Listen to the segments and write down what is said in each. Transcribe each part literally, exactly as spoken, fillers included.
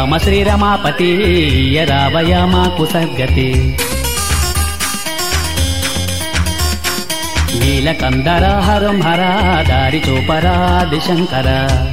రామ శ్రీరమాపతి రావయ మాకు సద్గతి నీలకందర హరం హర దారి చూపరా దిశంకర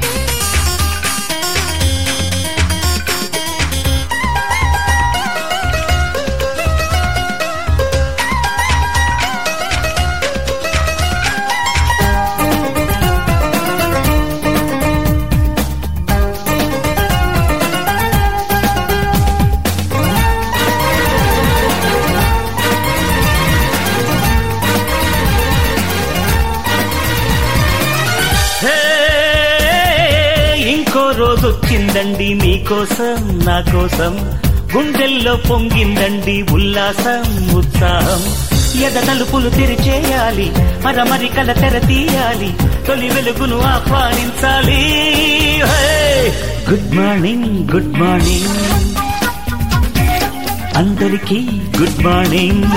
రోజొచ్చిందండి మీకోసం నా కోసం గుండెల్లో పొంగిందండి ఉల్లాసం ఉత్సాహం ఎద తలుపులు తెరిచేయాలి మరమరికల తెర తీయాలి తొలి వెలుగును ఆహ్వానించాలి గుడ్ మార్నింగ్ గుడ్ మార్నింగ్ అందరికీ గుడ్ మార్నింగ్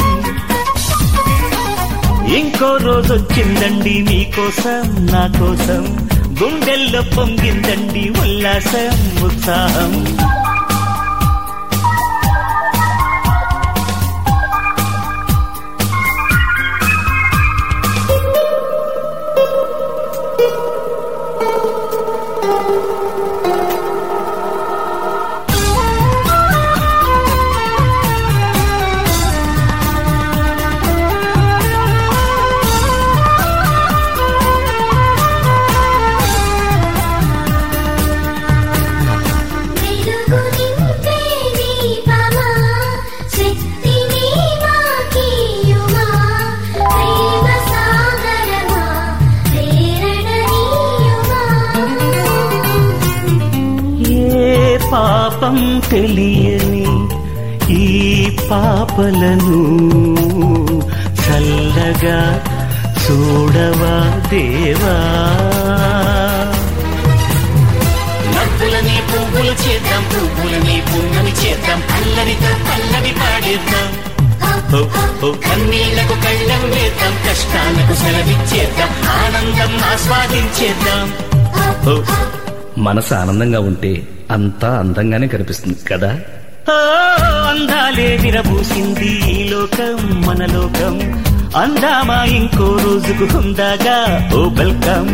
ఇంకో రోజొచ్చిందండి మీకోసం నా కోసం గుండెల్లో పొంగిందండి ఉల్లాసం ఉత్సాహం పాపం తెలియని ఈ పాపలను చల్లగా చూడవా దేవా నవ్వులని పువ్వులు చేద్దాం పువ్వులని పున్నమి చేద్దాం అల్లరితో పల్లవి పాడేద్దాం కన్నీళ్లకు కళ్ళం వేద్దాం కష్టాలకు సెలవిచ్చేద్దాం ఆనందం ఆస్వాదించేద్దాం మనసు ఆనందంగా ఉంటే అంతా అందంగానే కనిపిస్తుంది కదా అందాలే విరబూసింది ఈ లోకం మన లోకం అందామా ఇంకో రోజుకు హుందాగా ఓ వెల్కమ్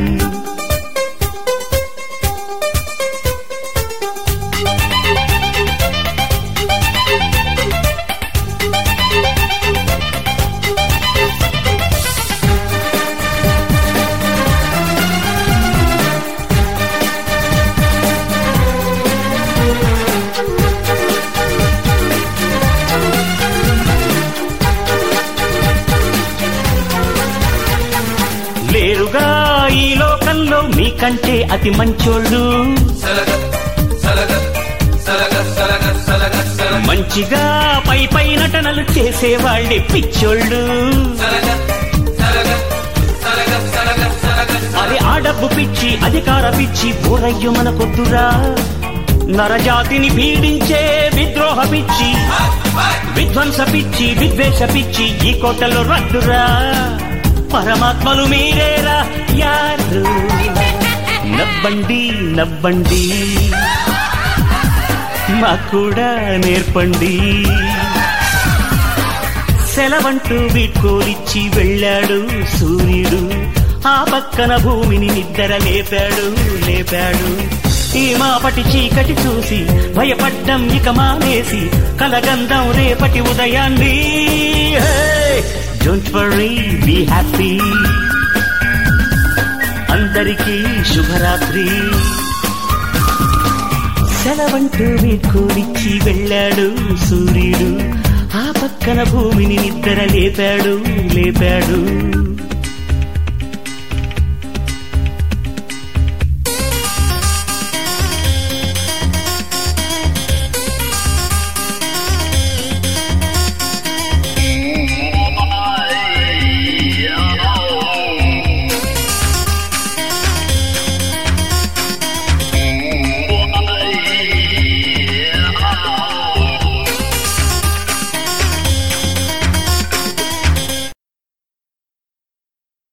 లేరుగా ఈ లోకంలో మీకంటే అతి మంచోళ్ళు మంచిగా పై పై నటనలు చేసేవాళ్ళే పిచ్చోళ్ళు అది ఆ డబ్బు పిచ్చి అధికార పిచ్చి ఊరయ్యు మనకొద్దురా నరజాతిని పీడించే విద్రోహ పిచ్చి విధ్వంస పిచ్చి విద్వేష పిచ్చి ఈ కోటలో రద్దురా పరమాత్మలు మీరేరా యారు నవ్వండి నవ్వండి మాకు కూడా నేర్పండి సెలవంటూ వీడ్కోలిచ్చి వెళ్ళాడు సూర్యుడు ఆ పక్కన భూమిని నిద్ర లేపాడు లేపాడు ఈ మాపటి చీకటి చూసి భయపడ్డం ఇక మానేసి కలగందం రేపటి ఉదయాన్ని డోంట్ వర్రీ బీ హ్యాపీ అందరికీ శుభరాత్రి సెలవంటూ వీడ్కోలిచ్చి వెళ్ళాడు సూర్యుడు ఆ పక్కన భూమిని నిద్ర లేపాడు లేపాడు